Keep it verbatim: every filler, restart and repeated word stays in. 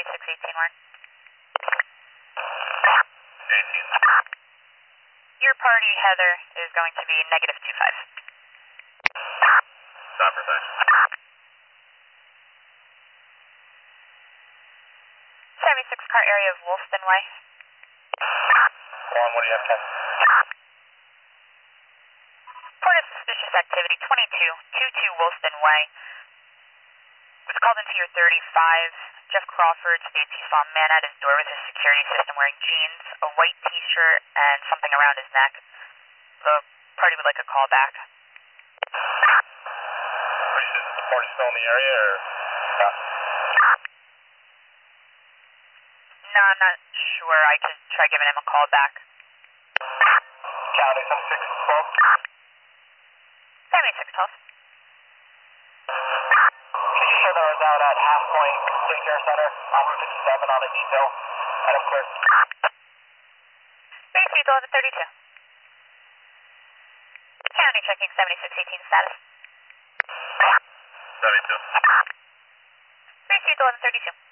seventy-six eighteen, Warren. eighteen. Your party, Heather, is going to be negative two five. Stop for time. seventy-six car area of Wolfton Way. Warren, what do you have, Ken? Report of suspicious activity, twenty-two twenty-two Wolfton Way. Was called into your thirty-five. Jeff Crawford states he saw a man at his door with his security system wearing jeans, a white t-shirt, and something around his neck. The party would like a call back. Is the party still in the area, or not? No, I'm not sure. I could try giving him a call back. County seventy-six twelve. seventy-six twelve. Sure, that was out at Half Point State Care Center on Route fifty-seven on a detail. Item clear. Base eleven thirty-two. County checking seventy-six eighteen status. seventy-two. Base eleven thirty-two.